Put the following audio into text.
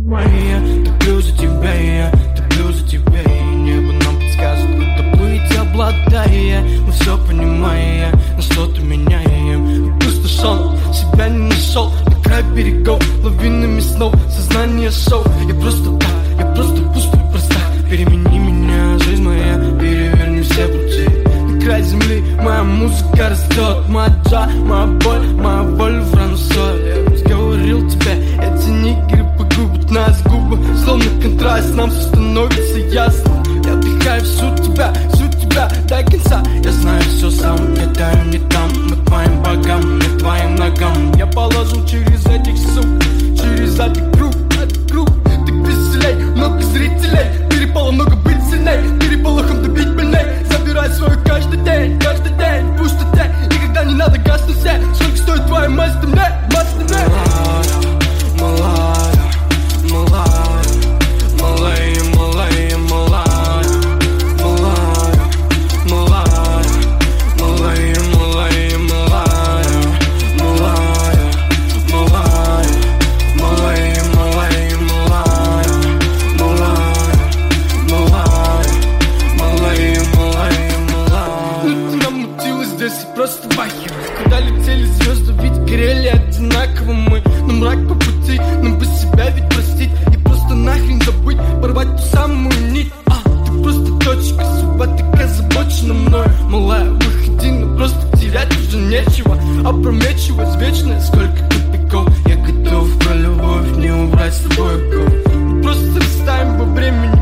моя, топлю за тебя я, топлю за тебя и небо нам подскажет, куда плыть, обладая. Мы все понимаем, на что-то меняем. Опустошен, себя не нашел, на край берегов, лавинами снов, сознание шоу. Я просто так, я просто пустой, просто перемени меня, жизнь моя, переверни все пути. На край земли моя музыка растет, моя джа, моя боль, моя боль в рану соль. Я ведь говорил тебе, эти нигеры погубят нас губы, словно контраст, нам все становится ясно. Я вдыхаю всю тебя, до конца. Я знаю все сам, летаю не там, мы твоим богам, не твоим ногам. Я положу через этих сук, через этот круг, так веселей, много зрителей, перепало много быть сильней, переполохом добить больней. Забирай свою каждый день, пусть ты никогда не надо гаснуть все. Сколько стоит твоя мазь мне, малая, малая, малая, малая, малая, малая, малая, малая, малая, малая, малая, малая, малая, малая, малая, малая, малая. Ну ты намутила здесь и просто бахер. Куда летели звезды, ведь горели одинаково мы. Но мрак по пути, нам бы себя ведь простить и просто нахрен забыть, порвать ту самую нить. Ты просто точка, судьба такая озабочена мной. Малая, выходи, но просто терять уже нечего. Опрометчивость вечная, сколько тупиков. Я готов про любовь не убрать с тобой ков. Мы просто растаем во времени.